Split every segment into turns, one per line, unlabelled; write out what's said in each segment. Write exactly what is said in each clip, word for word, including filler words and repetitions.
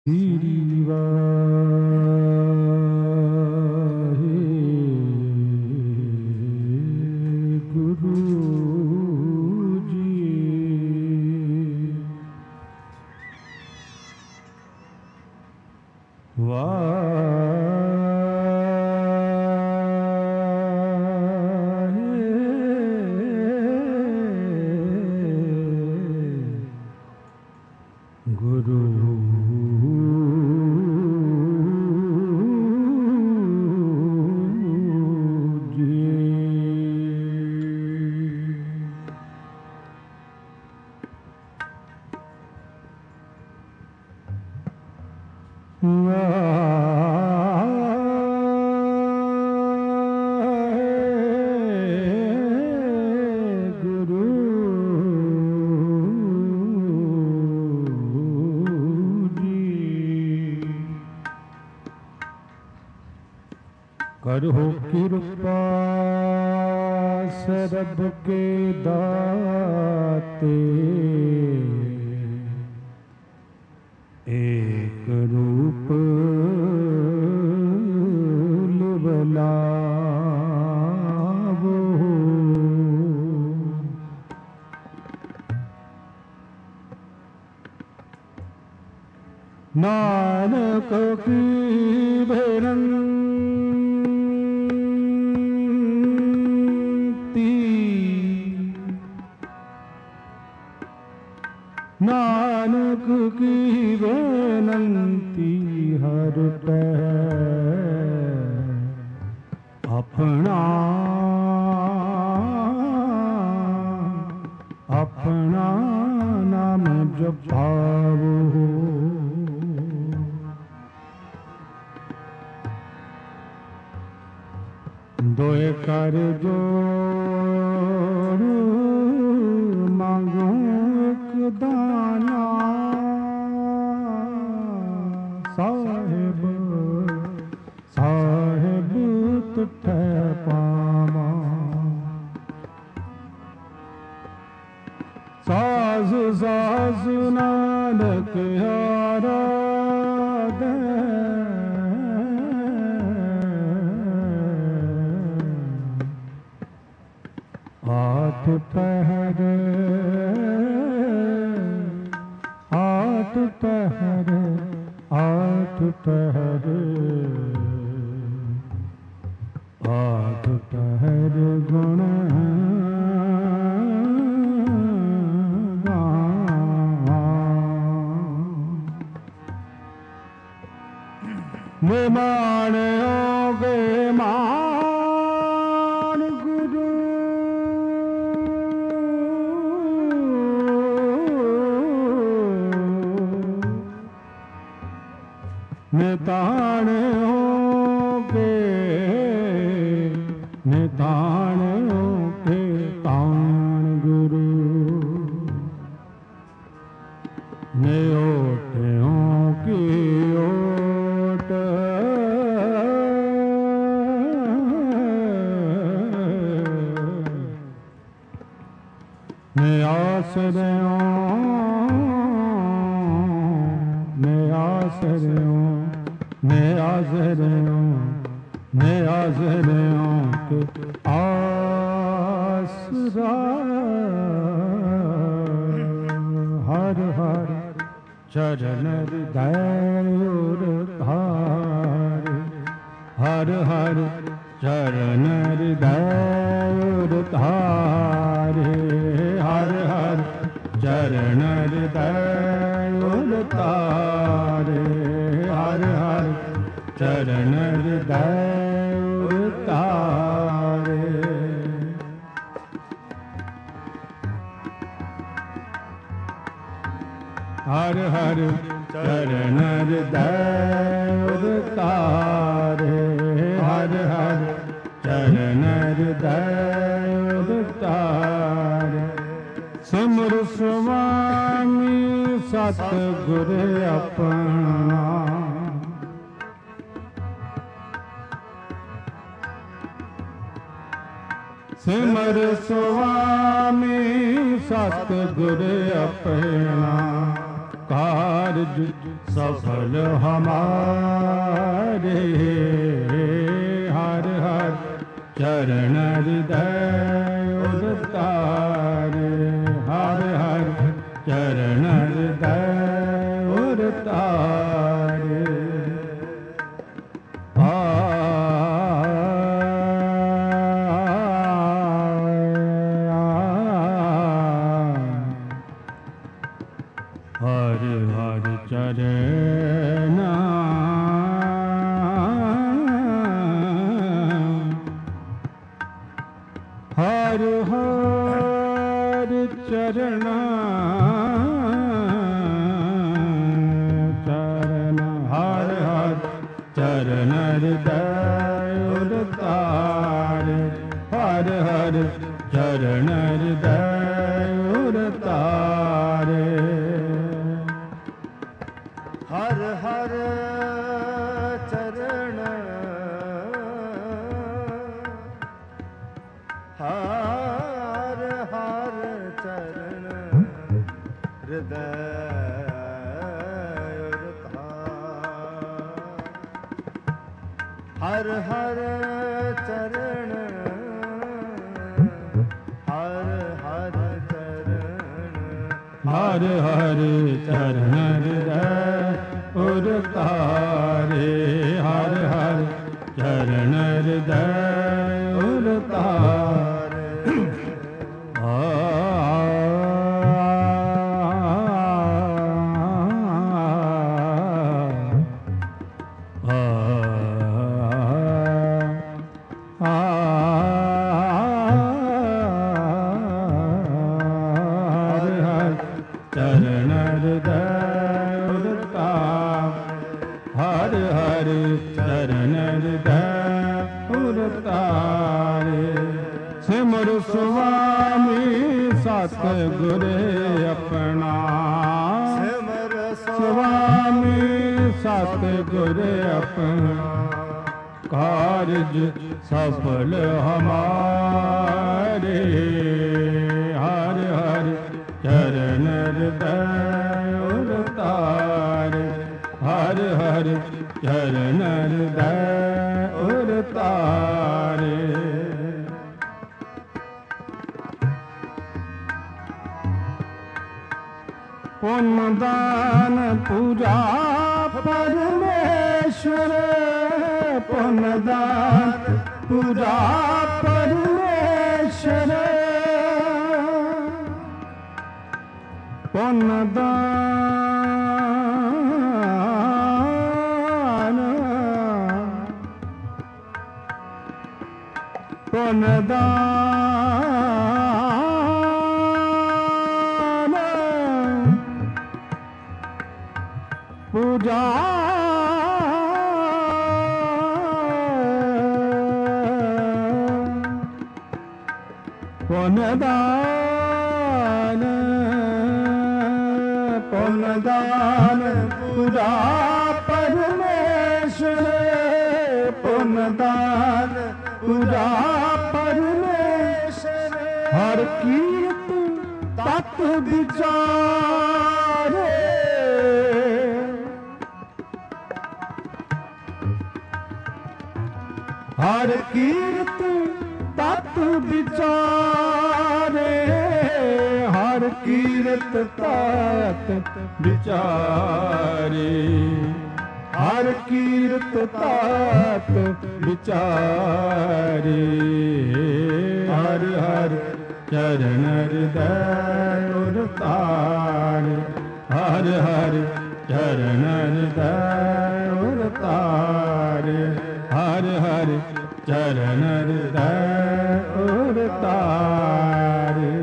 ਸ੍ਰੀ ਵਾਹਿਗੁਰੂ ਜੀ। ਵਾਹਿਗੁਰੂ करहो कृपा सरब के दाते, एक रूप लिवलावो। नानक की भेरन नानक की बेनंती हर पह अपना अपना नाम जपावो। दोए कर जोड़ मांगो एक दाना, साहिब साहिब तुठै पावा। साज साज नानक आराधे, आठ पहर आठ पहर आठ पहर आठ पहर गुण निमान होगे मान गुरु, नितान होगे नितान होगे तान गुरु। नियोटों की ओट नियासरों नियासरों नियासरों नियासरों के आसरा। हर हर चरण हृदय धारे, हर हर चरण हृदय धारे, हर हर चरण हृदय तारे, हर हर चरण हृदय तारे। हर हर चरण हृदय तारे, हर हर चरण हृदय तारे। सिमर स्वामी सतगुर अपना, सिमर स्वामी सतगुर अपना। कारज सफल हमारे। हर हर चरण हृदय उतारे। हर हर चरण हृदय उतारे। हर हर चरण हर हर चरण चरण हर हर चरण हृदय उतारे। हर हर चरण हृदय उतारे।
हर हर चरण हर हर चरण हृदय हर हर चरण हर हर चरण
हर हर चरण हृदय उतारे। हर हर चरण हृदय उतारे। चरण हृदय उतारे। हर हर चरण हृदय उतारे। सिमर स्वामी सतगुर अपना।
सिमर
स्वामी सतगुर अपना। कारज सफल हमारे। हर हर चरण हृदय उतारे। हर हर चरण हृदय उतारे। पुण्य दान पूजा परमेश्वर। पुण्य दान पूजा परमेश्वर। पुण्य दान पुण्य दान पूजा पुण्य दान पुण्य दान पूजा परमेश्वर। पुण्य दान पूजा परमेश्वर। हर कीर्त तत् विचारे। हर कीर्त तत् विचारे। हर कीर्त तत् विचारे। हर कीर्त तत् विचारे। हर हर चरण हृदय उतारे। हर हर चरण हृदय उतारे। हर हर चरण हृदय उतारे।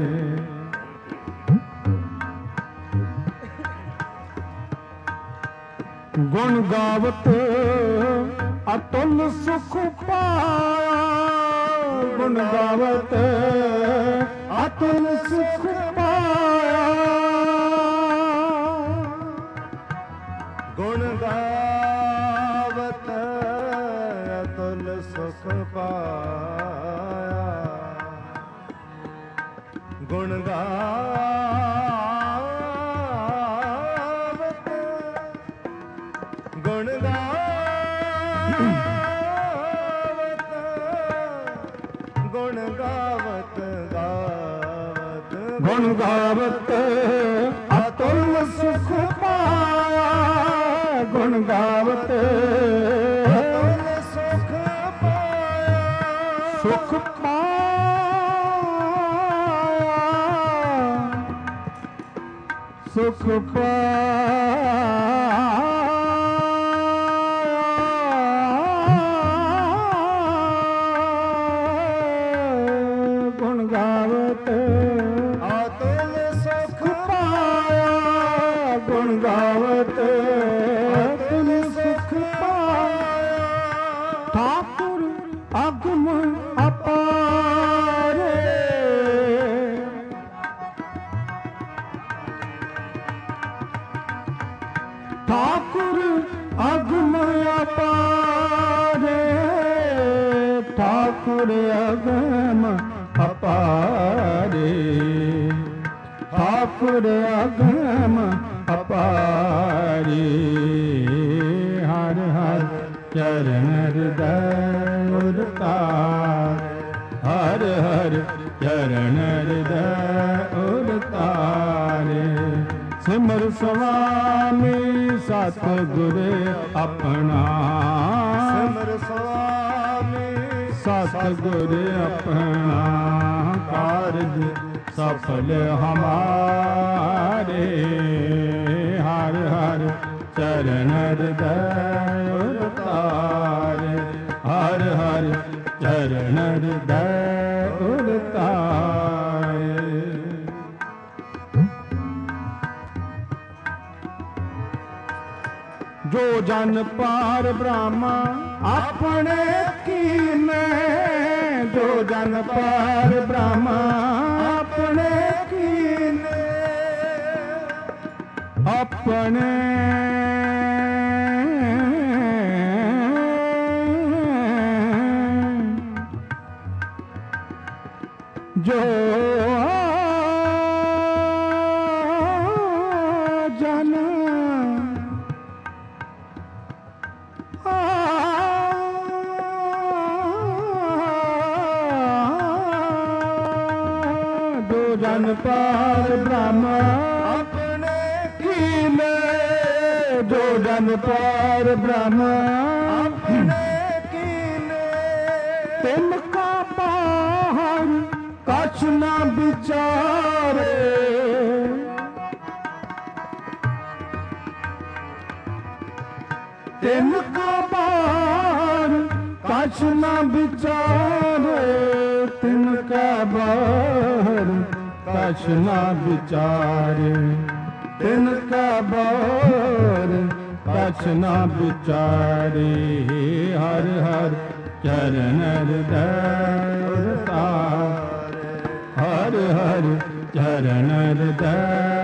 गुण गावत अतुल सुख पाया। गुण गावत अतुल सुख पाया।
गुण गावत अतुल सुख पाया। गुण गावत ਗੁਣ ਗਾਵਤ ਗੁਣ ਗਾਵਤ ਗਾਵਤ
ਗੁਣ ਗਾਵਤ ਅਤੁਲ ਸੁਖ ਪਾਇਆ ਗੁਣ ਗਾਵਤ
ਅਤੁਲ ਸੁਖ ਪਾਇਆ
ਸੁਖ ਪਾਇਆ ਸੁਖ ਪਾਇਆ ਗੁਣ ਗਾਵਤ
ਅਤੁਲ ਸੁਖ
ਪਾਇਆ ਗੁਣ ਗਾਵਤ ਅਤੁਲ ਸੁਖ ਪਾਇਆ ਠਾਕੁਰ ਅਗਮ ਅਪਾਰੇ ਠਾਕੁਰ ਅਗਮ ਅਪਾਰੇ ਠਾਕੁਰ ਅਗਮ ਅਪਾਰੇ ਠਾਕੁਰ ਅਗਮ ਅਪਾਰੇ ਹਰ ਹਰ ਚਰਨ ਹਿਰਦੈ ਉਰਤਾਰ ਹਰ ਹਰ ਚਰਨ ਹਿਰਦੈ ਉਰਤਾਰੇ ਸਿਮਰ ਸੁਆਮੀ ਸਤਿਗੁਰ ਆਪਣਾ
ਸਿਮਰ ਸੁਆਮੀ
ਸਤਿਗੁਰ ਆਪਣਾ ਕਾਰਜ ਸਫਲ ਹਮਾਰੇ ਹਰ ਹਰ ਚਰਨ ਹਿਰਦੈ ਉਰਤਾਰੇ ਹਰ ਹਰ ਚਰਨ ਹਿਰਦੈ ਉਰਤਾਰੇ ਜੋ ਜਨ ਪਾਰ ਬ੍ਰਹਮਾ ਆਪਣੇ ਕੀਨੇ ਜੋ ਜਨ ਪਾਰ ਬ੍ਰਹਮਾ ਆਪਣੇ ਕੀਨੇ ਆਪਣੇ ਜੋ ਜਨ ਜੋ ਜਨ ਪਾਰ ਬ੍ਰਹਮ
ਆਪਣੇ
ਕੀਨੇ ਜੋ ਜਨ ਪਾਰ ਬ੍ਰਹਮ
ਆਪਣੇ ਕੀਨੇ
ਤਿਨ ਕਾ ਬਾਹਰ ਕਛ ਨਾ ਵਿਚਾਰੇ ਤਿਨ ਕਾ ਬਾਹਰ ਕਛ ਨਾ ਵਿਚਾਰੇ ਤਿਨ ਕਾ ਬਾਹਰ ਕਛ ਨਾ ਵਿਚਾਰੇ ਤਿਨ ਕਾ ਬਾਹਰ ਕਛ ਨਾ ਵਿਚਾਰੇ ਹਰ ਹਰ ਚਰਨ ਹਿਰਦੈ ਉਰਤਾਰੇ ਹਰ ਹਰ ਚਰਨ ਹਿਰਦੈ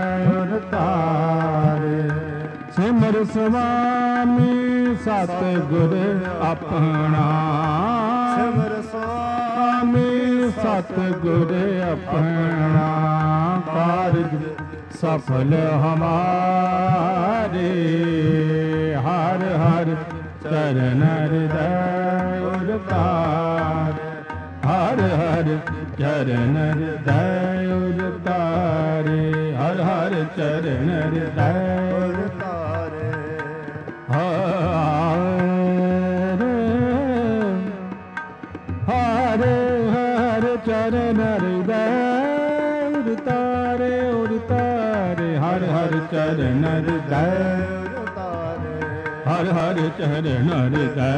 ਉਰਤਾਰੇ ਸਿਮਰ ਸੁਆਮੀ ਸਤਿਗੁਰ ਆਪਣਾ
ਸਿਮਰ ਸੁਆਮੀ
ਸੁਆਮੀ ਸਤਿਗੁਰ ਆਪਣਾ ਕਾਰਜ ਸਫਲ ਹਮਾਰੇ ਹਰ ਹਰ ਚਰਨ ਹਿਰਦੈ ਉਰਤਾਰੇ ਹਰ ਹਰ ਚਰਨ ਹਿਰਦੈ ਉਰਤਾਰੇ ਹਰ ਹਰ ਚਰਨ ਹਿਰਦੈ
ਉਰਤਾਰੇ
ਹਰੇ ਹਰ ਚਰਨ ਹਿਰਦੈ ਉਰਤਾਰੇ ਉਰਤਾਰੇ ਹਰ ਹਰ ਚਰਨ ਹਿਰਦੈ
ਉਰਤਾਰੇ
ਹਰ ਹਰ ਚਰਨ ਹਿਰਦੈ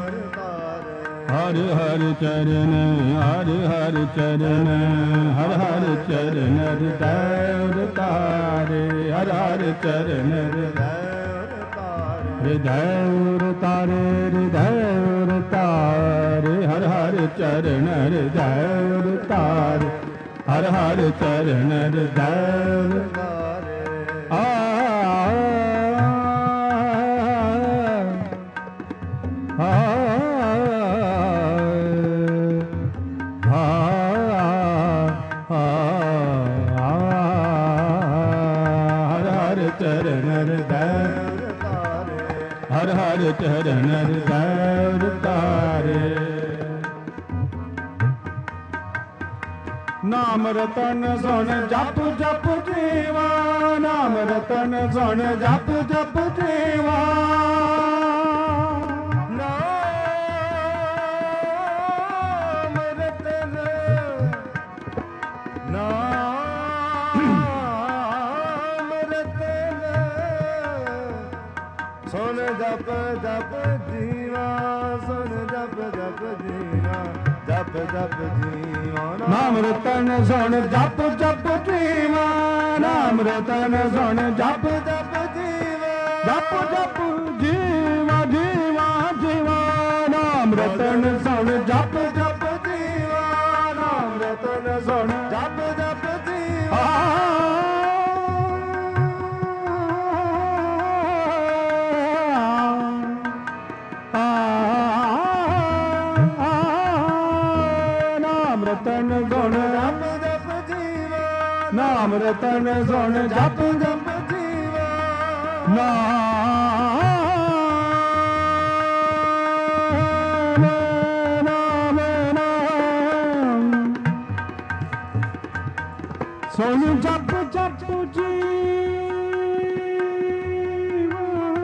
ਹਰ ਹਰ ਚਰਨ ਹਰ ਹਰ ਚਰਨ ਹਰ ਹਰ ਚਰਨ ਹਿਰਦੈ ਉਰਤਾਰੇ ਹਰ ਹਰ ਚਰਨ ਹਿਰਦੈ ਹਿਰਦੈ ਉਰਤਾਰੇ ਹਿਰਦੈ ਉਰਤਾਰੇ ਹਰ ਹਰ ਚਰਨ ਹਿਰਦੈ ਉਰਤਾਰੇ ਹਰ ਹਰ ਚਰਨ ਹਿਰਦੈ ਉਰਤਾਰੇ ਆ ਆ ਹਰ ਹਰ ਹਰ ਚਰਨ ਹਿਰਦੈ ਉਤਾਰੇ। ਨਾਮ ਰਤਨ ਸੁਣ ਜਪ ਜਪ ਜੀਵਾ, ਨਾਮ ਰਤਨ ਸੁਣ ਜਪ ਜਪ ਜੀਵਾ।
ਨਾਮ ਰਤਨ ਨਾਮ ਰਤਨ ਸੁਣ ਜਪ ਜਪ ਜੀਵਾ, ਸੁਣ ਜਪ ਜਪ ਜੀਵਾ, ਜਪ ਜਪ ਜੀਵਾ।
ਨਾਮ ਰਤਨ ਸੁਣ ਜਪ ਜਪ ਜੀਵਾ, ਨਾਮ ਰਤਨ ਸੁਣ ਜਪ
ਜਪ ਜੀਵਾ,
ਜਪ ਜਪ ਜੀਵਾ ਜੀਵਾ ਜੀਵਾ। ਨਾਮ ਰਤਨ ਸੁਣ ਜਪ ਜਪ ਜੀਵਾ, ਨਾਮ ਰਤਨ ਸੁਣ
ਜਪ ਜਪ ਜੀਵਾ।
ਨਾਮ ਰਤਨ ਸੁਣ
ਜਪ ਜਪ ਜੀਵਾ,
ਨਾਮ ਰਤਨ ਸੁਣ ਜਪ
ਜਪ ਜੀਵਾ।
ਨਾਮ ਨਾਮ ਨਾਮ ਸੁਣ ਜਪ ਜਪ ਜੀਵਾ,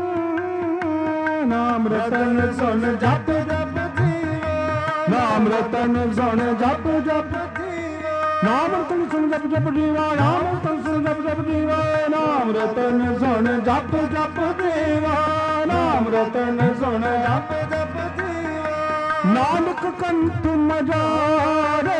ਨਾਮ ਰਤਨ ਸੁਣ ਜਪ
ਜਪ ਜੀਵਾ,
ਨਾਮ ਰਤਨ ਸੁਣ ਜਪ ਜਪ ਨਾਮ ਰਤਨ ਸੁਣ ਜਪ ਜਪ ਜੀਵਾ, ਨਾਮ ਰਤਨ ਸੁਣ ਜਪ ਜਪ ਜੀਵਾ। ਨਾਮ ਰਤਨ ਸੁਣ ਜਪ ਜਪ ਜੀਵਾ, ਨਾਮ ਰਤਨ ਸੁਣ ਜਪ
ਜਪ ਜੀਵਾ।
ਨਾਨਕ ਕੰਠ ਮਜਾਰੇ,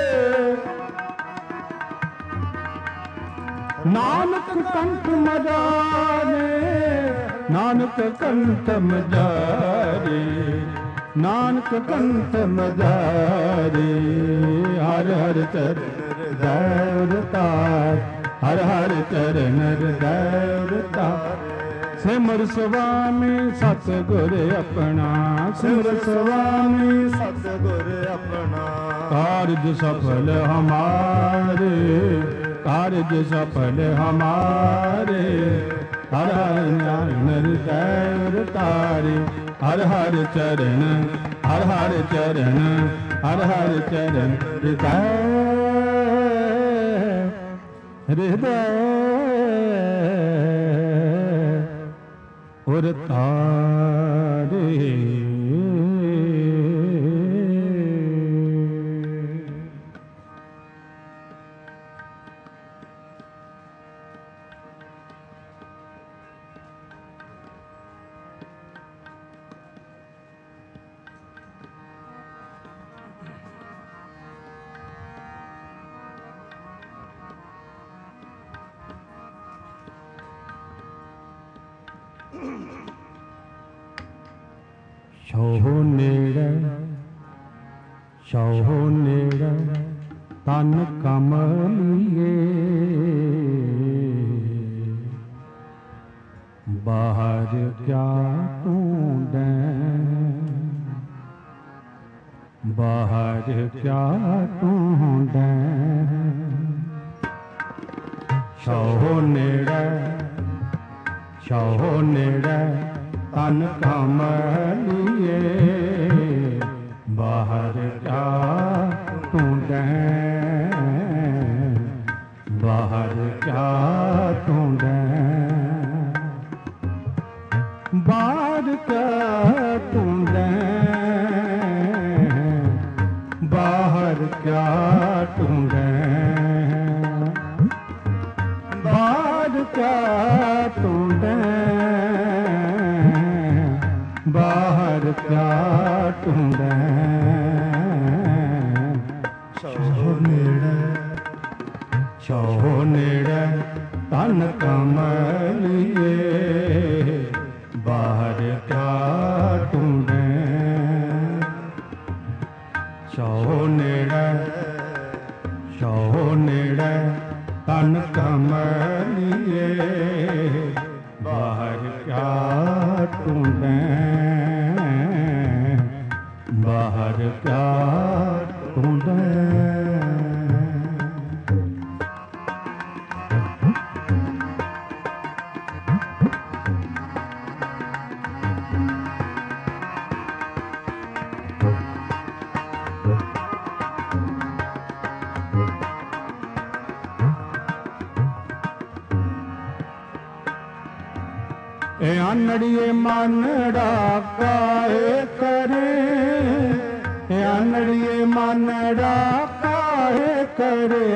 ਨਾਨਕ ਕੰਠ ਮਜਾਰੇ, ਨਾਨਕ ਕੰਠ ਮਜਾਰੇ, ਨਾਨਕ ਕੰਠ ਮਜਾਰੇ। ਹਰ ਹਰ ਚਰਨ ਹਿਰਦੈ ਉਤਾਰ, ਹਰ ਹਰ ਚਰਨ ਹਿਰਦੈ ਉਤਾਰ। ਸਿਮਰ ਸੁਆਮੀ ਸਤਿਗੁਰ ਆਪਣਾ, ਸਿਮਰ ਸੁਆਮੀ
ਸਤਿਗੁਰ ਆਪਣਾ।
ਕਾਰਜ ਸਫਲ ਹਮਾਰੇ, ਕਾਰਜ ਸਫਲ ਹਮਾਰੇ। ਹਰ ਹਰ ਚਰਨ ਹਿਰਦੈ ਉਤਾਰੇ, ਹਰ ਹਰ ਚਰਨ, ਹਰ ਹਰ ਚਰਨ, ਹਰ ਹਰ ਚਰਨ ਹਿਰਦੈ ਹਿਰਦੈ ਉਰ ਤਾਰੇ। ਸੋ ਨੇੜੇ, ਸੋ ਨੇੜੇ ਤਨ ਕਮਲੀਏ। ਬਾਹਰ ਕਿਆ ਢੂੰਡੈ, ਬਾਹਰ ਕਿਆ ਢੂੰਡੈ। ਸੋ ਨੇੜੇ, ਸੋ ਨੇੜੇ ਤਨ ਕਮਲੀਏ। ਬਾਹਰ ਕਿਆ ਢੂੰਡੈ, ਬਾਹਰ ਕਿਆ ਢੂੰਡੈ। ਬਾਹਰ ਕਿਆ ਢੂੰਡੈ, ਬਾਹਰ ਕਿਆ ਢੂੰਡੈ। ਬਾਹਰ ਕਿਆ ਢੂੰਡੈ, ਬਾਹਰ ਕਿਆ ਢੂੰਡੈ। ਸੋ ਨੇੜੇ, ਸੋ ਨੇੜੇ ਤਨ ਕਮਲੀਏ। ਬਾਹਰ ਕਿਆ ਢੂੰਡੈ, ਸੋ ਨੇੜੇ, ਸੋ ਨੇੜੇ ਤਨ ਕਮਲੀਏ। ਬਾਹਰ ਕਿਆ ਢੂੰਡੈ, ਬਾਹਰ ਕਿਆ ਢੂੰਡੈ। ए आनड़िए मानड़ा काहे करे, ए आनड़िए मानड़ा काहे करे।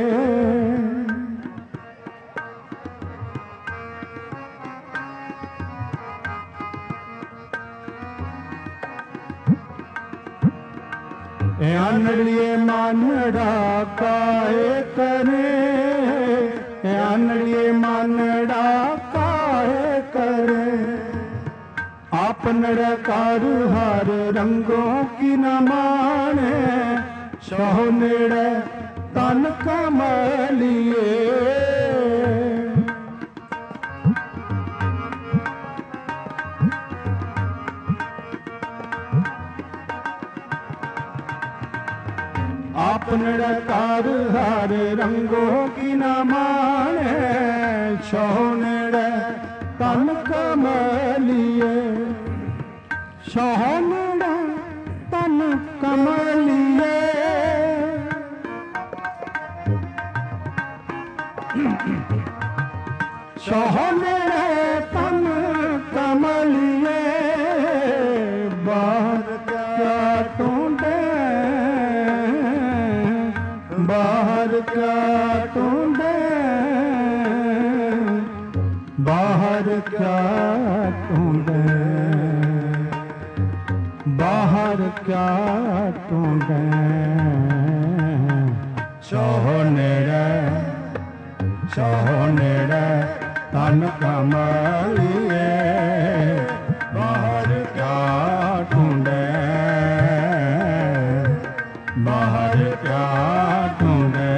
ए आनड़िए मानड़ा काहे करे, ए आनड़िए मानड़ा काहे करे। आपन कार हर रंगों की न माने, सोहनेड़ तन कमलिए। आपन कार हर रंगों की न माने, सोहनेड़ तन कमलिए। सोहनेड़ तन कमलिए। सोहनेड़ तन कमलिए। बाहर क्या ढूंढे, बाहर क्या ढूंढे, बाहर क्या ढूंढे, बाहर क्या ढूंढे। सोहनेड़ सोहनेड़ तन कमलिए। बाहर क्या ढूंढे, बाहर क्या ढूंढे।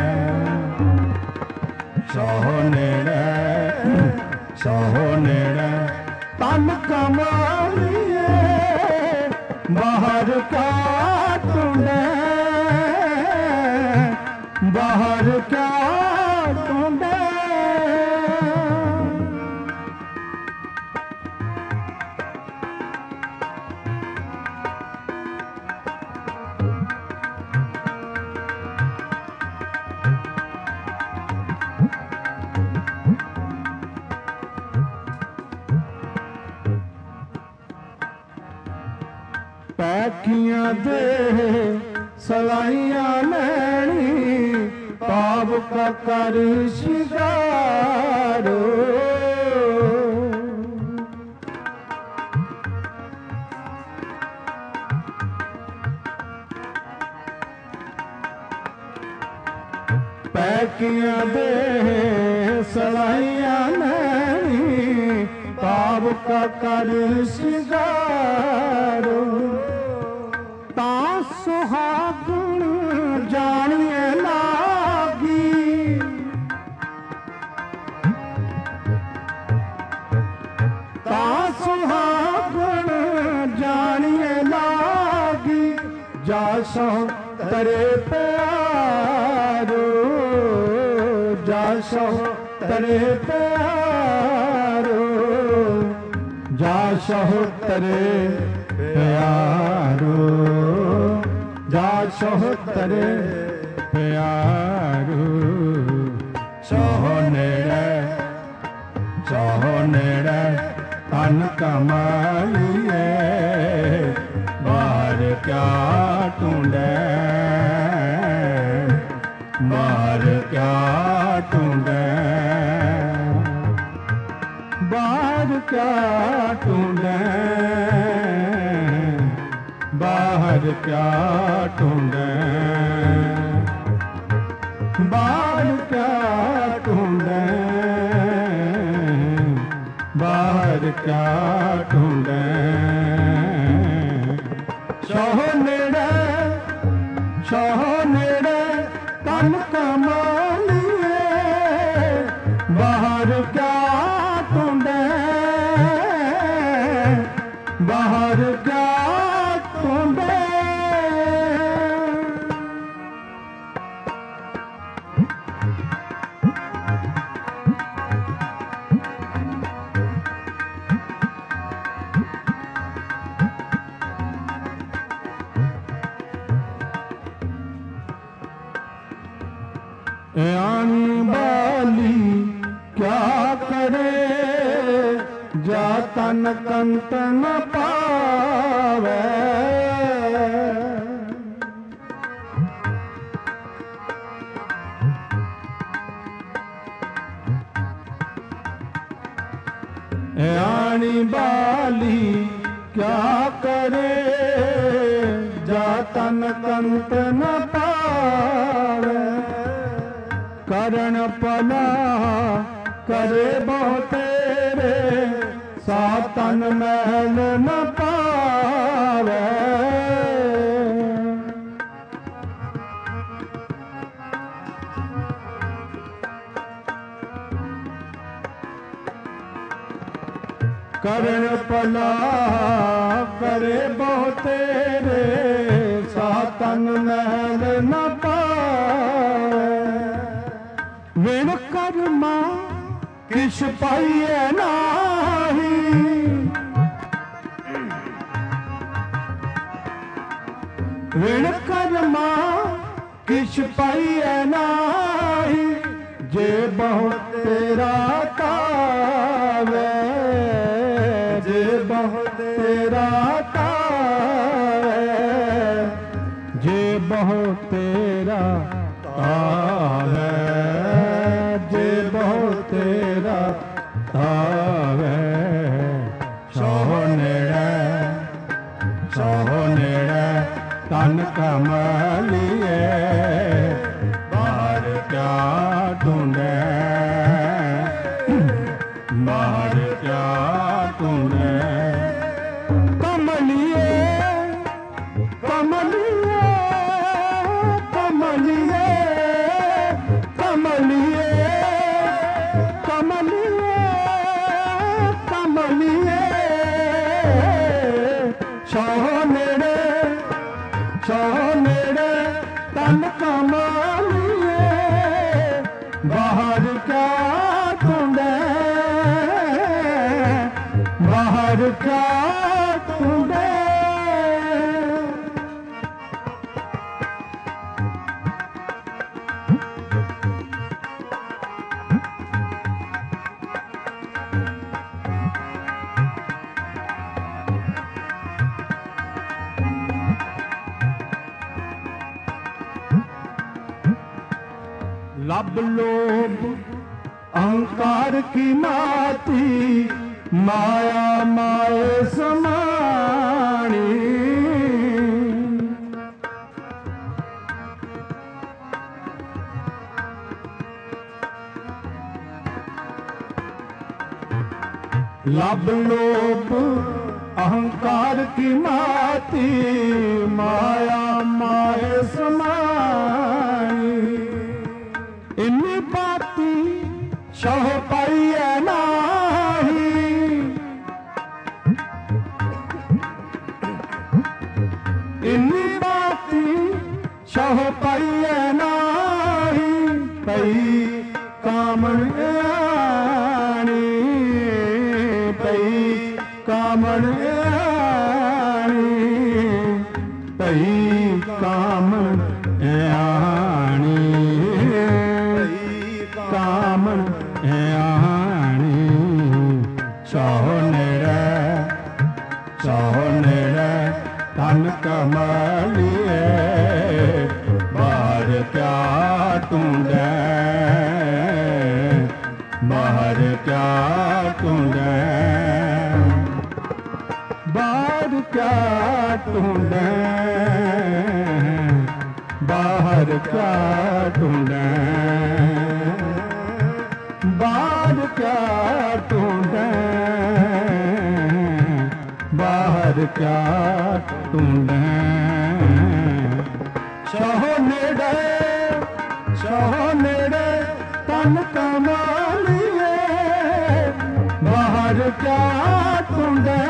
सोहनेड़ सोहनेड़ तन कमलिए। बाहर क्या ढूंढे, बाहर क्या ढूंढे। पैकियां दे सलाइयां लैनी, पाव का कर शिगारो। पैकियां दे सलाइयां लैनी, पाव का कर शिगारो। ता सुहागण जानिए लागी, ता सुहागण जानिए लागी। जा सो तरे प्यारो, जा सो तरे प्यारो, जा सो तरे प्यारो, जा सोहतरे प्यारो। सोहनेड़ सोहनेड़ तन कमलिए। बाहर क्या ढूंढे, बाहर क्या ढूंढे, बाहर क्या ढूंढे, बाहर क्या ढूंढे, बाहर क्या ढूंढे, बाहर क्या ढूंढे। सोहनेड़ सोहनेड़ तन कमलिए। बाहर क्या ढूंढे, बाहर क्या ढूंढे। आनी बाली क्या करे, जात तन कंत न पावे। आनी बाली क्या करे जा तन कंत न पावे। करण पला करे बहुत तेरे सा तन मैल न पावे। करण पला करे बहुत तेरे सा तन मैल न पावे। विण कर्मा किश पाइए नाही। विण कर्मा किश पाइए नाही। जे बहुत तेरा तावे जे बहुत तेरा तावे जे बहुत तेरा तावे जे बहुत तेरा तावे। सो नेड़े सो नेड़े तन कमलिए बाहर क्या ढूंढे बाहर क्या ढूंढे। कमलिए कमलिए कमलिए कमलिए कमलिए कमलिए। सो नेड़े सो नेड़े तन कमलिए बाहर क्या ढूंढे बाहर क्या ढूंढे। लब लोभ अहंकार की माती माया माए समानी। लब लोभ अहंकार की माती माया माए समानी। इन्नी बाती सह पाइए नाही। इन्नी बाती सह पाइए नाही। पई कामन आनी पई कामन आनी पई कामन आनी कामन आनी। सो नेड़े सो नेड़े तन कमलिए बाहर क्या ढूंढे बाहर क्या ढूंढे बाहर क्या ढूंढे बाहर क्या ढूंढे बाहर क्या ढूंढे बाहर क्या ढूंढे। सो नेड़े सो नेड़े तन कमलिए बाहर क्या ढूंढे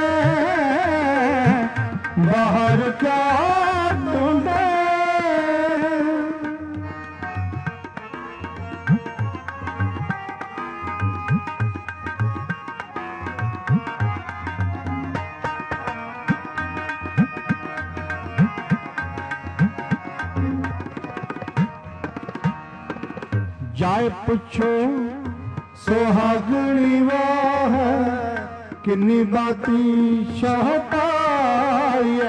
बाहर क्या ढूंढे। जाए पुछो सुहागणी वो है किन्नी बाती शाह पाइए।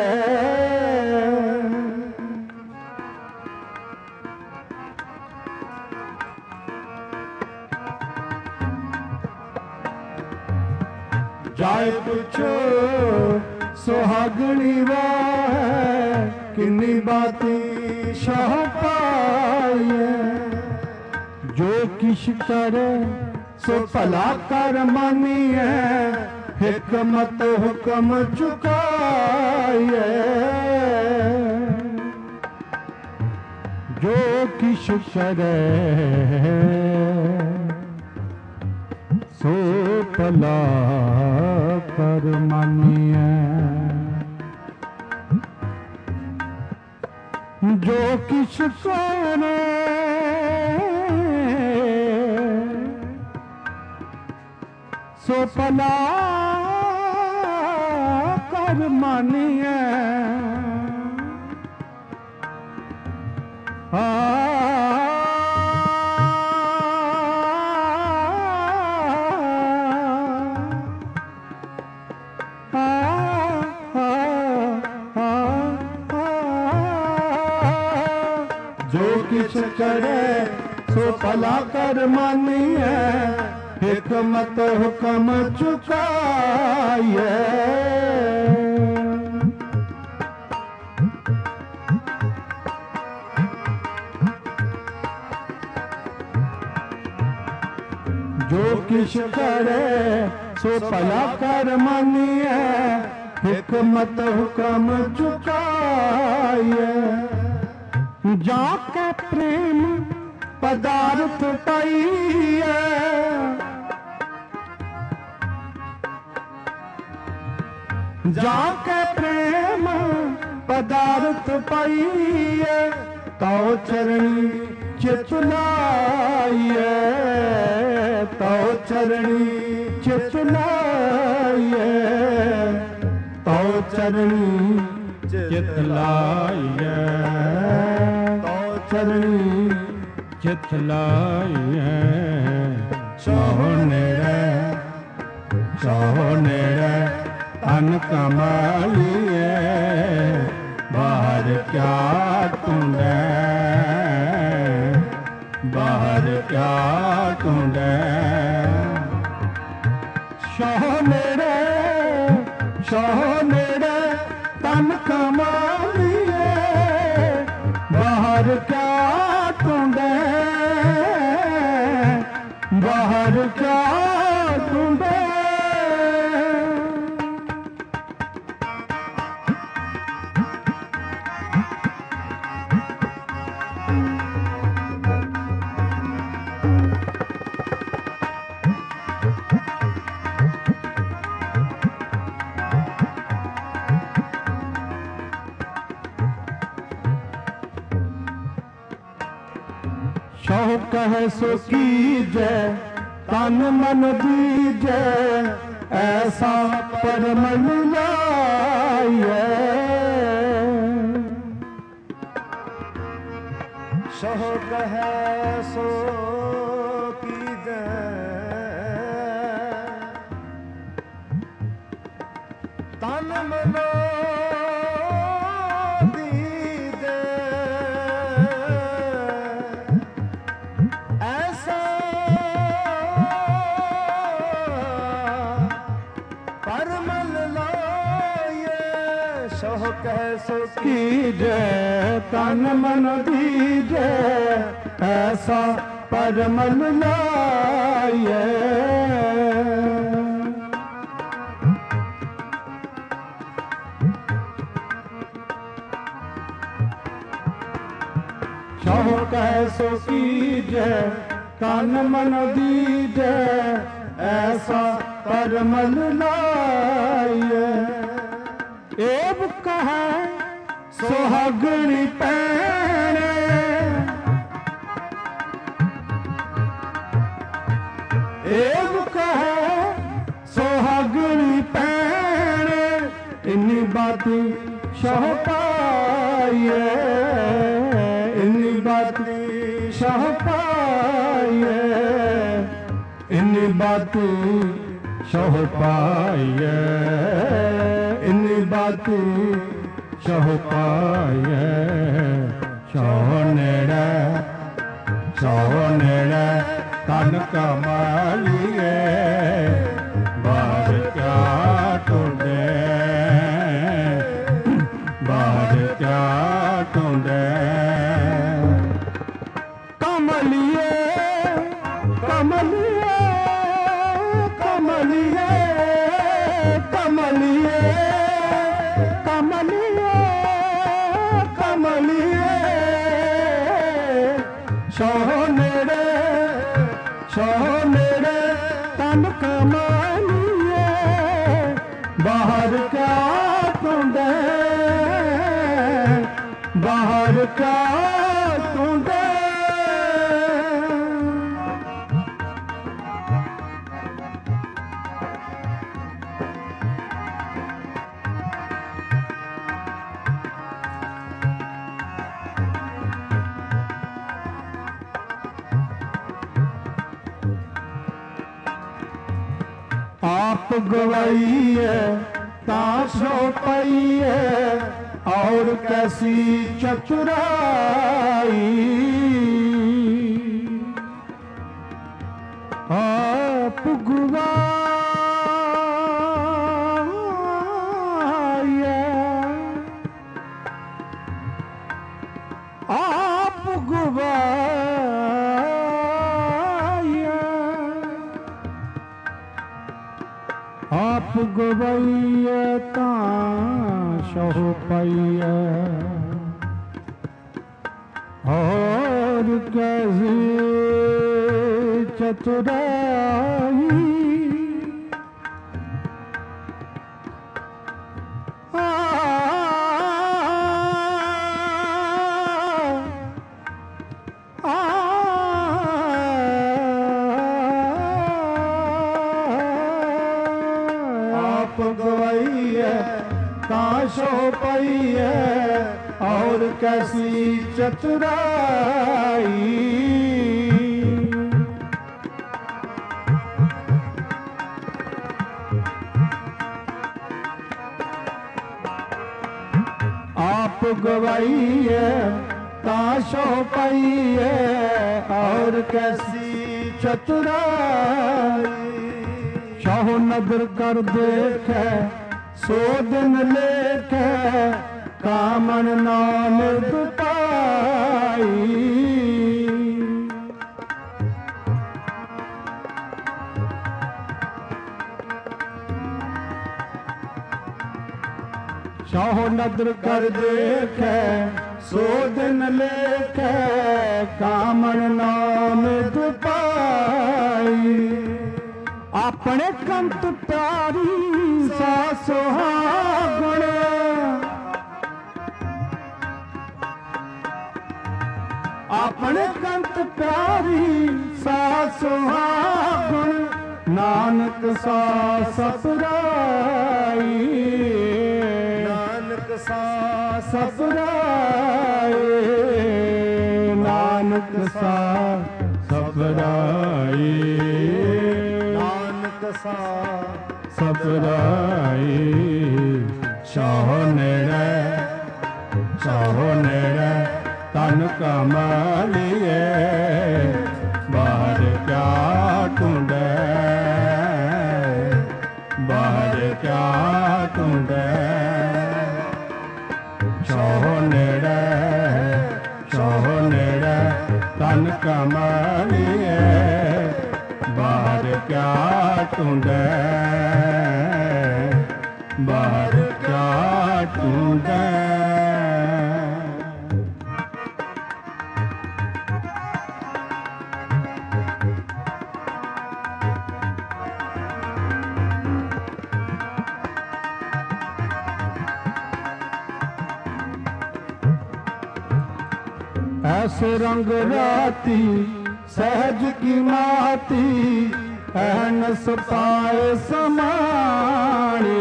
जाए पुछो सुहागणी वाह किन्नी बाती शाह पाइए। जो किश करे सो भला कर मानिए हिकमत हुक्म चुकाइए। जो किश करे सो भला कर मानिए। जो किश करे सो भला कर मानिए। आ जो किछ करे सो भला कर मानिए हिकमत हुक्म चुकाइए। जो किछ करे सो भला कर मानिए हिकमत हुक्म चुकाइए। जाके प्रेम पदार्थ पाइए। जाके प्रेम पदार्थ पाइए तो चरणी चित लाइए। तो चरणी चित लाइए। तो चरणी चित लाइए। तो चरणी चित लाइए। सोने रे सोने रे तन कमालिए बाहर क्या ढूंढे। बाहर क्या ढूंढे। सोने रे सोने रे तन कमालिए बाहर क्या ढूंढे। बाहर क्या ढूंढे। सो कहे सो कीजे तन मन दीजे ऐसा परमल लाइए। सो कहे सो कीजे तन मन कैसो कीजे तन मन दीजे ऐसा परमल लाइए। सो कैसो कीजे तन मन दीजे ऐसा परमल लाइए। एब कहे सुहागणी पैणे एब कहे सुहागणी पैणे इन्नी बाती शाह पाइए। इन्नी बाती शाह पाइए। इन्नी बाती शह पाइए इन्नी बाती शह पाइए शह नेड़े शह नेड़े तन कमालिए बाहर क्या टूंडे बाहर क्या टूंडे कमलिए कमलिए कमलिए कमलिए कमलिए कमलिए शह नेड़े शह नेड़े तन कमलिए बाहर क्या टूंडे बाहर क्या टूंडे आप गवाई है ताशो पाई है और कैसी चतुराई आप गवाई है आप गवाई है आप गवैया ताशो पाइया और कैसी चतुराई आ, आ, आप गवाई है ताशो पाई है और कैसी चतुराई आप गवाई है ताशो पाई है और कैसी चतुराई शाह नदर कर देखे सो दिन लेके कामन नाम दुपाई शाह नदर कर देखे सो दिन लेके कामन नाम दुपाई अपने कंत प्यारी सा सुहागण अपने कंत प्यारी सा सुहागण नानक सा ससुराई नानक सा ससुराई नानक सा ससुराई सपराई शाह नेड़े शाह नेड़े तन कमालिए बाहर क्या टूंडे बाहर क्या टूंडे शाह नेड़े शाह नेड़े तन कमालिए बाहर क्या टूंडे बाहर क्या टूंडे ऐसे रंग राती सहज की माती अहनस पाए समाणी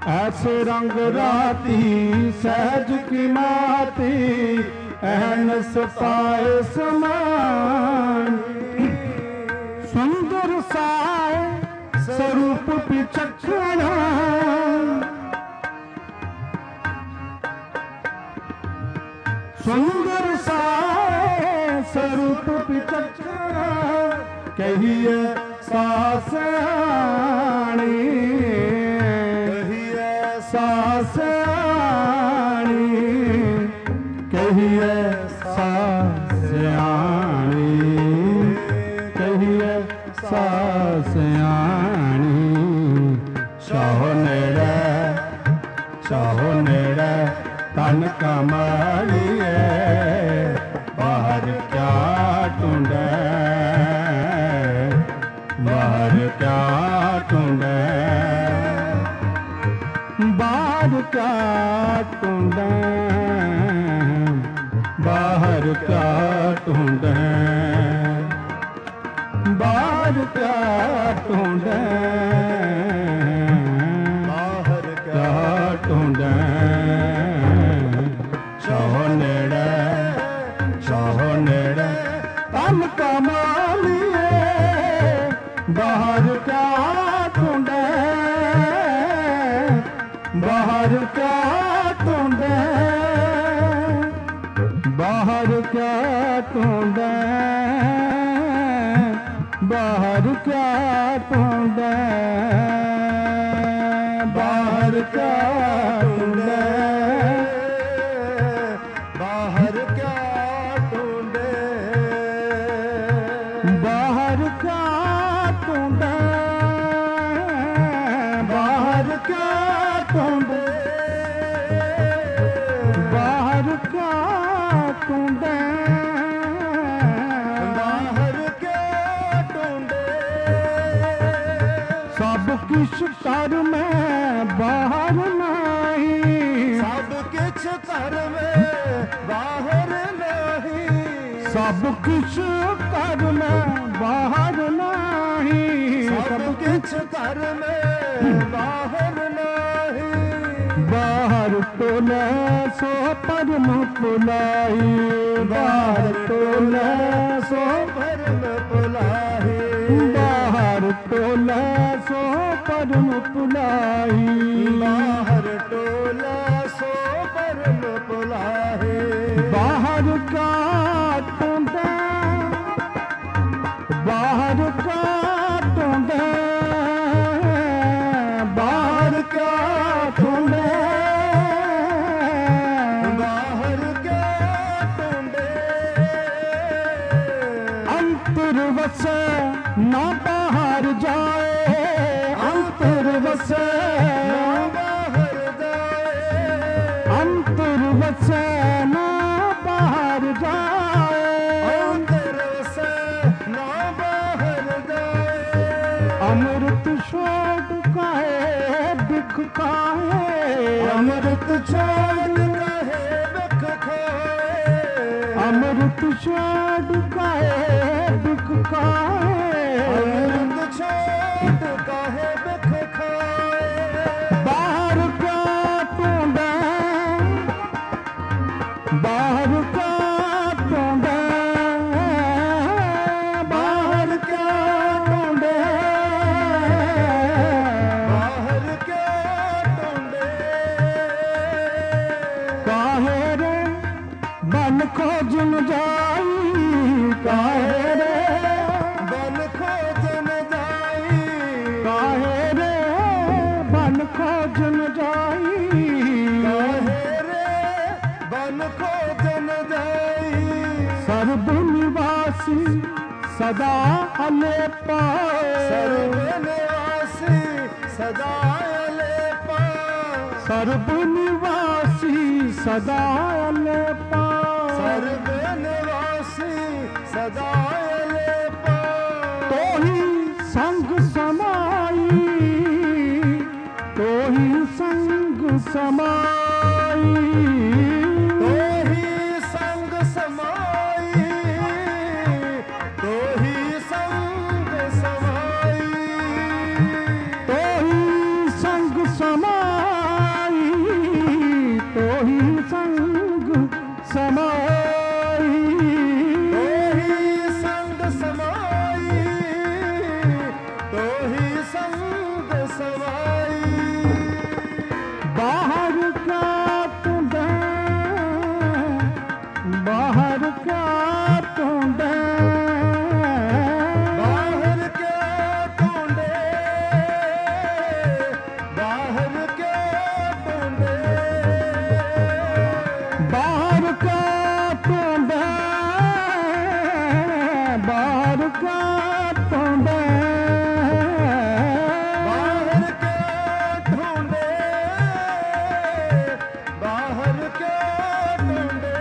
ऐसे रंग राती सहज की माती एहनस पाए समान सुंदर साय स्वरूप पिचक्षण सुंदर साय स्वरूप पिचक्षण कहिए सासणी कहिए सासणी कहिए सासयाणी कहिए सासयाणी चाहो नेड़े चाहो नेड़े तन कमालिए बाहर क्या ढूंढे बाहर क्या ढूंढे बाहर क्या ढूंढे बाहर क्या ढूंढे बाहर क्या ढूंढे बाहर क्या ढूंढे चाहो नेड़े चाहो नेड़े तन कमालिए बाहर क्या ढूंढे बाहर क्या ढूंढे बाहर क्या ढूंढे बाहर क्या ढूंढे बाहर क्या ढूंढे बाहर क्या ढूंढे बाहर क्या ढूंढे बाहर क्या ढूंढे बाहर क्या ढूंढे बाहर क्या ढूंढे सब किछ कर में बाहर नहीं सब किछ कर में बाहर नहीं सब किछ कर में बाहर नहीं सब किछ कर में बाहर नहीं बाहर टोले सो परम पुलाई बाहर टोले सो परम पुलाई बाहर टोले सो परम पुलाई बाहर टोले सो परम पुलाई बाहर का ढूंढे बाहर का ढूंढे बाहर का ढूंढे बाहर क्या ढूंढे अंतर वसे ना बाहर जाए अंतर वसे ना बाहर जाए अंतर वसे ना बाहर जाए अंतर वसे ना बाहर जाए अमृत छोड़ काहे बिख खाए अमृत छोड़ काहे बिख खाए अमृत छोड़ काहे बिख खाए अमृत छोड़ काहे बिख खाए बाहर क्या ढूंढे बाहर क्या ढूंढे बाहर क्या ढूंढे बाहर क्या ढूंढे काहे रे बन खोजन जाई काहे रे बन खोजन जाई काहे रे बन खोजन जाई काहे रे बन खोजन जाई सर्व निवासी सदा अलेपा सर्व निवासी सदा अलेपा सर्व निवासी सदा अलेपा सर्व निवासी सदा अलेपा तो ही संग समाई तो ही संग समाई तो ही संग समाई तो ही संग समाई तो ही संग समाई ਬਾਹਰ ਕਿਆ ਢੂੰਡੈ,
ਬਾਹਰ ਕਿਆ ਢੂੰਡੇ, ਬਾਹਰ ਕਿਆ ਢੂੰਡੇ,
ਬਾਹਰ ਕਿਆ ਢੂੰਡੈ, ਬਾਹਰ ਕਿਆ ਢੂੰਡੈ,
ਬਾਹਰ ਕਿਆ ਢੂੰਡੇ, ਬਾਹਰ ਕਿਆ ਢੂੰਡੇ,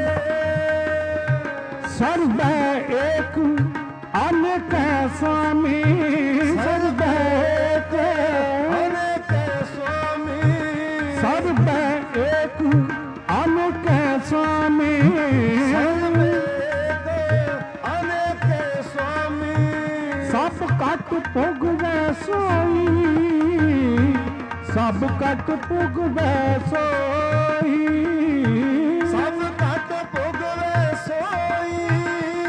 ਸਰਬੈ ਏਕ ਅਨੇਕ स्वामी, ਸਰਬੈ ਏਕ
ਅਨੇਕ ਸੁਆਮੀ,
ਸਰਬੈ ਏਕ ਅਨੇਕ स्वामी,
ਸਰਬੇਕ ਅਨੇਕ ਸੁਆਮੀ,
ਸਭ ਕਟ ਪੁਗਵੈ ਸੋਈ, ਸਭ ਕਟ ਪੁਗਵੈ ਸੋਈ,
ਸਭ ਘਟ ਭੋਗਵੇ ਸੋਈ,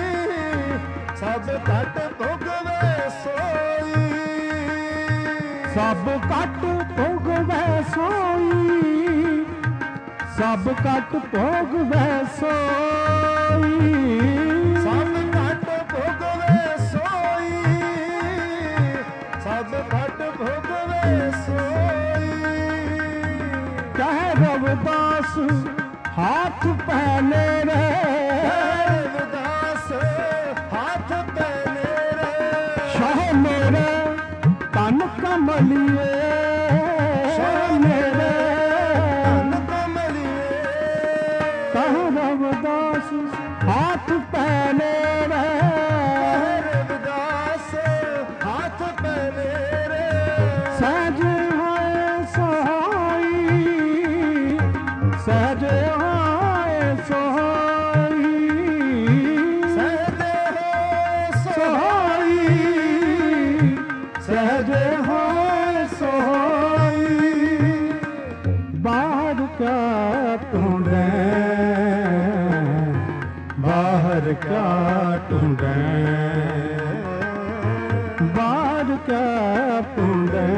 ਸਭ ਘਟ ਭੋਗਵੇ ਸੋਈ,
ਸਭ ਕਟ ਪੁਗਵੈ ਸੋਈ, ਸਭ ਕਟ ਪੁਗਵੈ ਸੋਈ,
ਸਭ ਘਟ ਭੋਗਵੇ ਸੋਈ, ਸਭ ਘਟ ਭੋਗਵੇ ਸੋਈ,
ਕਹਿ ਰਵਿਦਾਸ ਹਾਥ ਪਹਿਲੇ ਰੇ,
ਰਵਿਦਾਸ ਹੱਥ ਪਹਿਨੇ ਰੇ,
ਸ਼ਾਹ ਮੇਰੇ ਤਨ ਕਮਲੀਏ,
ਸ਼ਾਹ ਮੇਰੇ ਧਨ ਕਮਲੀਏ,
ਕਹਿ ਰਵਿਦਾਸ ਹਾਥ ਪਹਿਲੇ ਰੇ,
ਰਵਿਦਾਸ ਹੱਥ ਪਹਿਨੇ ਰੇ,
ਸਹਿਜ ਹੋਏ ਸੋਈ, ਸਹਿਜ ਹੋਏ ਸੋਈ,
ਸਹਿਜੇ ਹੋ
ਸੋਈ, ਸਹਿਜ ਹੋਏ ਸੋਈ, ਬਾਹਰ ਕਿਆ ਢੂੰਡੈ, ਬਾਹਰ ਕਿਆ ਢੂੰਡੈ, ਬਾਹਰ ਕਿਆ ਢੂੰਡੈ,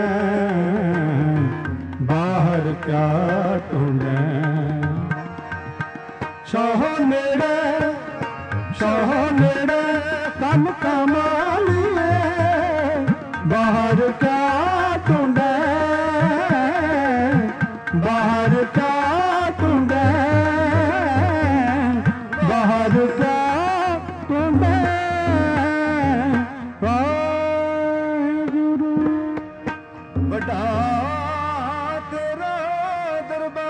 ਬਾਹਰ ਕਿਆ ਢੂੰਡੈ, ਸ਼ਾਹ ਨੇੜੇ, ਸ਼ਾਹ ਨੇੜੇ ਕੰਮ ਕਮਾਲੀਏ, ਬਾਹਰ ਕਿਆ ਢੂੰਡੈ, ਬਾਹਰ ਕਿਆ ਢੂੰਡੈ, ਬਾਹਰ ਕਿਆ ਢੂੰਡੈ, ਵਾਹਿਗੁਰੂ।
ਵੱਡਾ ਤੇਰਾ ਦਰਬਾਰ,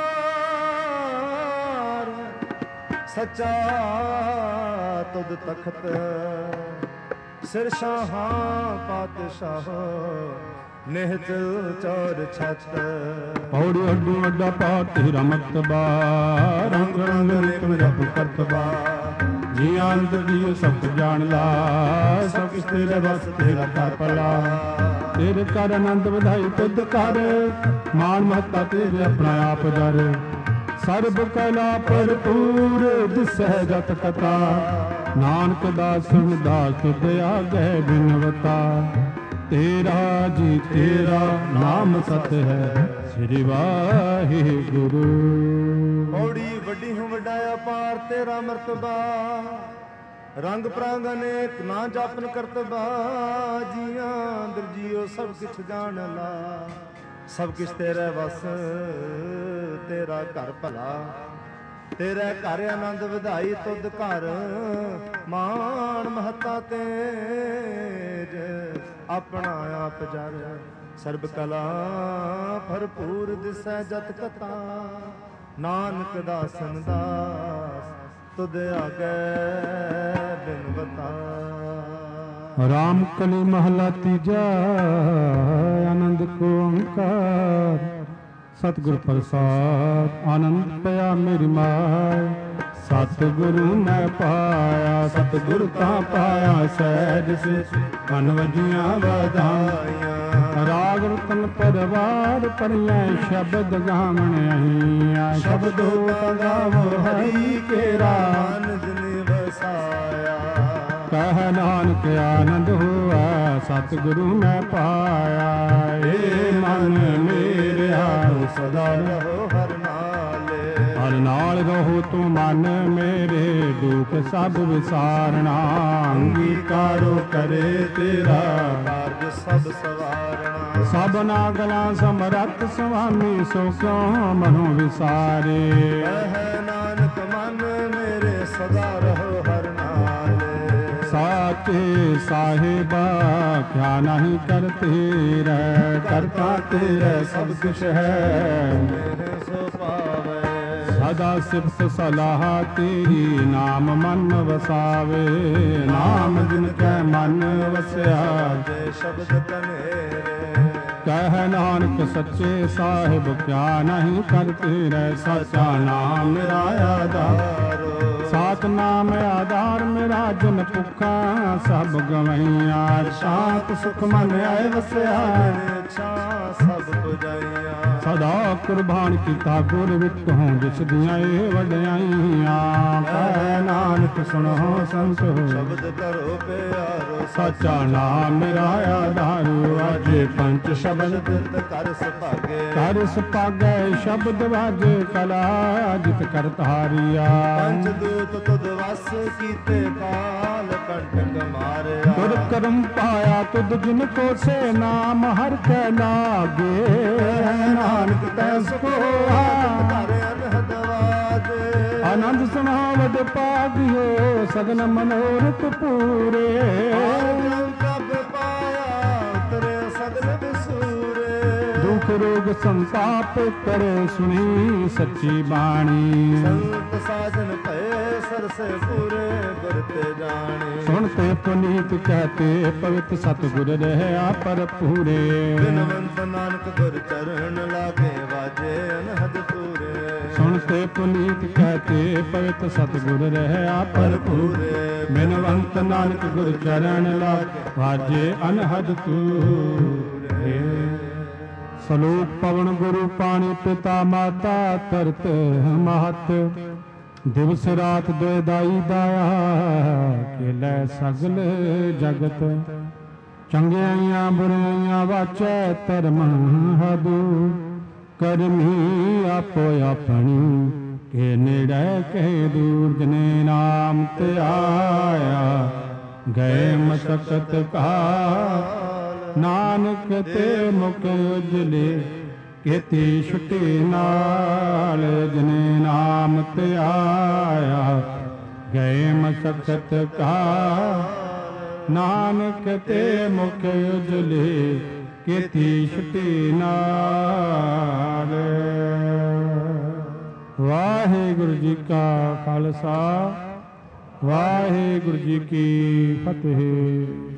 ਸੱਚਾ ਤੁਧ ਤਖਤ, ਸਿਰ ਸ਼ਾਹਾਂ ਪਾਤਸ਼ਾਹ, ਨਿਹਚਲ ਚੌਰ ਛਤ,
ਪੌੜੀ ਅੱਡੂ ਅੱਡਾ ਪਾਠ ਤੇਰਾ ਮਕਤਬਾ, ਰੰਗ ਰੰਗ ਨਿਕਮ ਜਪ ਕਰਤਬਾ, ਜੀ ਅੰਦਰ ਦੀ ਸਭ ਜਾਣ ਲਾ, ਸਭ ਕਿਸ ਤੇਰੇ ਵਸ ਤੇਰਾ ਕਰ ਭਲਾ, ਤੇਰੇ ਕਰ ਆਨੰਦ ਵਧਾਈ ਤੁਧ ਕਰ, ਮਾਨ ਮਹਤਾ ਤੇਰੇ ਆਪਣਾ ਆਪ ਦਰ, ਸਰਬ ਕਲਾ ਭਰਪੂਰ ਦਿਸੈ ਜਤ ਕਥਾ, ਨਾਨਕ ਦਾਸਨ ਦਾਸ ਤੁਧ ਆਗੈ ਬਿਨਵਤਾ, ਤੇਰਾ ਜੀ ਤੇਰਾ ਨਾਮ ਸਤ ਹੈ, ਸ੍ਰੀ ਵਾਹਿਗੁਰੂ।
ਔੜੀ ਵੱਡੀ ਹੂੰ ਵੱਡਾ ਅਪਾਰ ਤੇਰਾ ਮਰਤਬਾ, ਰੰਗ ਪ੍ਰਾਂਗ ਅਨੇਕ ਨਾ ਜਾਪਨ ਕਰਤਬਾ, ਜੀਆਂ ਅੰਦਰ ਜੀਓ ਸਭ ਕਿਛ ਜਾਣ ਲਾ, ਸਭ ਕਿਛ ਤੇਰੇ ਵਸ ਤੇਰਾ ਘਰ ਭਲਾ, ਤੇਰੇ ਘਰ ਆਨੰਦ ਵਧਾਈ ਤੁਧ ਘਰ, ਮਾਨ ਮਹਤਾ ਤੇਜ ਆਪਣਾ ਆਪ ਜਰ, ਸਰਬ ਕਲਾ ਭਰਪੂਰ ਦਿਸੈ ਜਤ ਕਥਾ, ਨਾਨਕ ਦਾਸਨ ਦਾਸ ਤੁਧ ਆਗੈ ਬਿਨਵਤਾ।
ਰਾਮ ਕਲੀ ਮਹਲਾ ਤੀਜਾ, ਆਨੰਦ ਕੋ ਓੰਕਾਰ, ਸਤਿਗੁਰ ਪ੍ਰਸਾਦ ਆਨੰਦ ਪਿਆ ਮੇਰੀ ਮਾਇ, ਸਤਿਗੁਰੂ ਮੈਂ ਪਾਇਆ, ਸਤਿਗੁਰ ਤਾਂ ਪਾਇਆ ਸਹਿਜ ਸੇ, ਮਨ ਵਜੀਆਂ ਵਧਾਈਆਂ, ਰਾਗ ਰਤਨ ਪਰਵਾਰ ਪਰਿਐ, ਸ਼ਬਦ ਗਾਵਣ ਆਈਆ, ਸ਼ਬਦੋ ਗਾਵੋ ਹਰੀ ਕੇਰਾ,
ਆਨੰਦ ਨਿਵਸਾਇਆ,
ਕਹਿ ਨਾਨਕ ਆਨੰਦ ਹੋਆ, ਸਤਿਗੁਰੂ ਮੈਂ ਪਾਇਆ, ਏ ਮਨ ਮੇਰਿਆ
ਸਦਾ ਰਹੋ ਹਰ ਨਾਲੇ,
ਹਰ ਨਾਲ ਰਹੋ ਤੂੰ ਮਨ ਮੇਰੇ, ਦੁਖ ਸਭ ਵਿਸਾਰਣਾ। ਅੰਗੀਕਾਰੋ ਕਰੇ ਤੇਰਾ,
ਕਾਰਜ ਸਭ ਸਵਾਰਣਾ।
ਸਭਨਾ ਗਲਾਂ ਸਮਰੱਥ ਸੁਆਮੀ, ਸੋ ਕਿਉ ਮਨੋ ਵਿਸਾਰੇ।
ਕਹਿ ਨਾਨਕ ਮਨ ਮੇਰੇ, ਸਦਾ ਰਹੋ ਹਰਿ ਨਾਲੇ।
ਸਾਚੇ ਸਾਹਿਬਾ ਕਿਆ ਨਹੀਂ ਕਰ ਤੇਰਾ, ਕਰਤਾ ਤੇਰਾ ਸਭ ਕੁਛ ਹੈ।
ਮੇਰੇ ਸੋ ਪਾਵੇ
ਸਦਾ ਸਿਫਤ ਸਲਾਹ ਤੇਰੀ, ਨਾਮ ਮਨ ਵਸਾਵੇ। ਨਾਮ ਜਿਨ ਕੈ ਮਨ ਵਸਿਆ,
ਜੇ ਸ਼ਬਦ ਕਨੇਰੇ।
ਕਹਿ ਨਾਨਕ ਸੱਚੇ ਸਾਹਿਬ ਕਿਆ ਨਹੀਂ ਕਰ ਤੇਰਾ, ਸਚਾ ਨਾਮ ਮੇਰਾ ਆਧਾਰ। ਸਾਤ ਨਾਮ ਆਧਾਰ ਮੇਰਾ, ਜਨ ਭੁੱਖਾ ਸਭ ਗਵਈਆਂ। ਸ਼ਾਂਤ ਸੁਖ ਮਨ ਆਏ ਵਸਿਆ,
ਇੱਛਾ ਸਭ ਪੁਜਾਈਆਂ।
ਸਦਾ ਕੁਰਬਾਨ ਕੀਤਾ ਗੁਰ ਵਿੱਚ ਹੋਂ, ਜਿਸ ਦੀਆਂ ਇਹ ਵਡਿਆਈਆਂ। ਕਹਿ ਨਾਨਕ ਸੁਣੋ ਸੰਤੋ,
ਸ਼ਬਦ ਕਰੋ ਪਿਆਰੋ।
ਸਚਾ ਨਾਮ ਮੇਰਾ ਆਧਾਰ। ਵਾਜੇ ਪੰਜ ਸ਼ਬਦ
ਬਿਰਦ ਕਰ ਸੁਭਾਗੇ।
ਕਰ ਸੁਭਾਗੈ, ਸ਼ਬਦ ਵਾਜੇ ਕਲਾ ਜਿਤ ਕਰਤਾਰੀਆ।
ਪੰਜ ਦੂਤ ਤੁਧ ਵਸ ਕੀਤੇ, ਕਾਲ ਕੰਟਕ ਮਾਰਿਆ।
ਤੁਰ ਕਰਮ ਪਾਇਆ ਤੁਧ ਜਿਨ ਕੋ, ਸੇ ਨਾਮ ਹਰਿ ਕੈ ਲਾਗੇ। ਨਾਨਕ ਤੈ ਸੁਖੋ
ਧਾਰੇ ਅਨਹਦ ਵਾਜੇ।
ਆਨੰਦ ਸੁਣਾਵਤ ਪਾਗਿਓ, ਸਗਨ ਮਨੋਰਥ ਪੂਰੇ।
ਪ੍ਰਭ ਪਾਇਆ ਉਤਰੇ ਸਗਲ ਵਿਸੂਰੇ।
ਦੁਖ ਰੋਗ ਸੰਤਾਪ ਕਰੇ, ਸੁਣੀ ਸੱਚੀ ਬਾਣੀ।
ਸੰਤ ਸਾਜਨ ਭਏ ਸਰਸੇ ਪੂਰੇ, ਗੁਰ ਤੇ ਜਾਣੇ।
ਸੁਣਤੇ ਪੁਨੀਤ ਕਹਤੇ, ਪਵਿੱਤ ਸਤਿਗੁਰ ਰਹਿਆ ਪਰ ਪੂਰੇ।
ਬਿਨਵੰਤ ਨਾਨਕ ਗੁਰ ਚਰਨ ਲਾਗੇ, ਵਾਜੇ ਅਨਹਦ ਪੂਰੇ।
ਸੁਣਤੇ ਪੁਨੀਤ ਕਹਤੇ, ਪਵਿੱਤ ਸਤਿਗੁਰ ਰਹਿਆ ਪਰ ਪੂਰੇ। ਬਿਨਵੰਤ ਨਾਨਕ ਗੁਰ ਚਰਨ ਲਾਗੇ, ਵਾਜੇ ਅਨਹਦ ਪੂਰੇ। ਸਲੋਕ ਪਵਨ ਗੁਰੂ ਪਾਣੀ, ਪਿਤਾ ਮਾਤਾ ਧਰਤ ਮਹਤ। ਦਿਵਸ ਰਾਤ ਦੁਇ ਦਾਈ ਦਾਇਆ, ਖੇਲੇ ਸਗਲ ਜਗਤ। ਚੰਗਿਆਈਆਂ ਬੁਰਾਈਆਂ ਵਾਚੈ, ਧਰਮ ਹਦੂ। ਕਰਮੀ ਆਪੋ ਆਪਣੀ, ਕੇ ਨੇੜੇ ਕੇ ਦੂਰ। ਜਨੇ ਨਾਮ ਤੇ ਆਇਆ, ਗਏ ਮਸਕਤ ਕਾ। ਨਾਨਕ ਤੇ ਮੁਖ ਉਜਲੇ, ਕੀਤੀ ਛੁੱਟੀ ਨਾਲ। ਜਨੇ ਨਾਮ ਤੇ ਆਇਆ, ਗਏ ਮਸਕਤ ਕਾ। ਨਾਨਕ ਤੇ ਮੁਖ ਉਜਲੇ, ਕੀਤੀ ਛੁੱਟੀ ਨਾਲ। ਵਾਹਿਗੁਰੂ ਜੀ ਕਾ ਖਾਲਸਾ, ਵਾਹਿਗੁਰੂ ਜੀ ਕੀ ਫਤਿਹ।